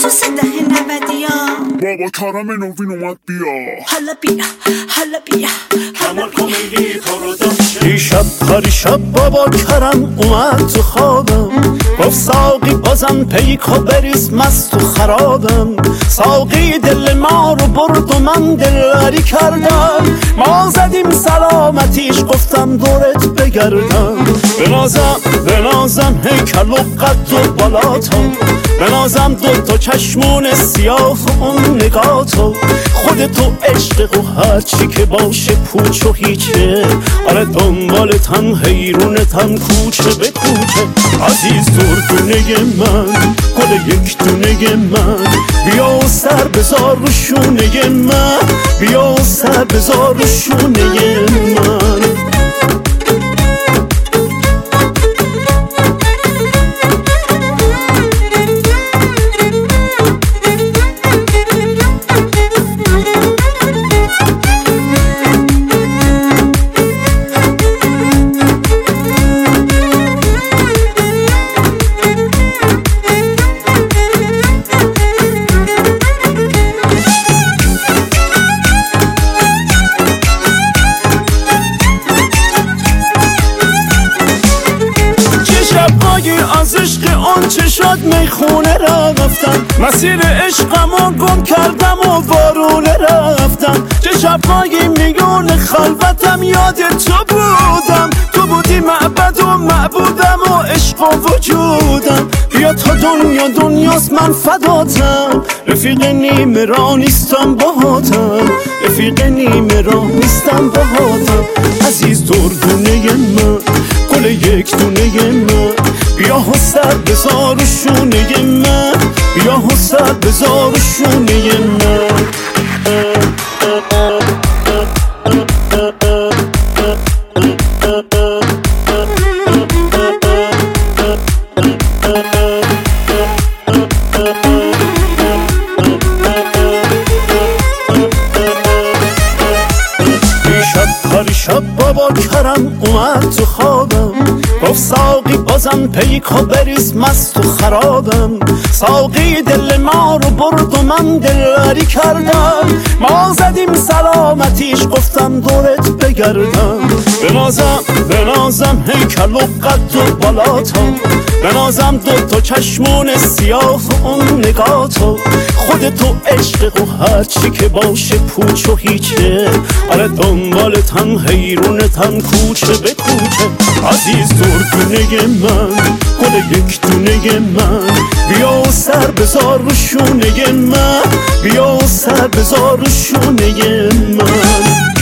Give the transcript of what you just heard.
اساس ده 90 بابا کرم نوین اومد بیا حالا بیا کمال کمیلی تو رو داشته دیشب پریشب بابا کرم اومد تو خوابم گفت ساقی بازم پیکو بریز مست و خرابم ساقی دل ما رو برد و من دلبری کردم ما زدیم سلامتیش گفتم دورت بگردم بنازم هیکل و قد و بالاتا بنازم دوتا چشمون سیاه اون نگاتو خودتو عشق و هرچی که باشه پوچ و هیچه آره دنبالتم حیرونتم کوچه به کوچه عزیز دردونه من گل یک دونه من بیا و سر بذار رو شونه من بیا و سر بذار رو شونه من از عشق اون چه شد میخونه رفتم مسیر عشقمو گم کردم و وارونه رفتم چه شب‌های میون خلوتم یاد تو بودم تو بودی معبد و معبودم و عشق و وجودم بیا تا دنیاست من فداتم رفیق نیمه را نیستم باهاتم رفیق نیمه را نیستم باهاتم عزیز دردونه من گل یک دونه من بیا و سر بذار و شونه من بیا و سر بذار و شونه من شب بابا کرم اومد تو خوابم گفت ساقی بازم پیکو بریز مست و خرابم ساقی دل ما رو برد و من دلبری کردم ما زدیم سلامتیش گفتم دورت بگردم بنازم هیکل و قد و بالاتا بنازم دوتا چشمون سیاه اون نگاتو خودتو عشق و هرچی که باشه پوچ و هیچه آره دنبالتم حیرونتم کوچه به کوچه عزیز دردونه من گل یک دونه من بیا و سر بذار رو شونه من بیا و سر بذار رو شونه من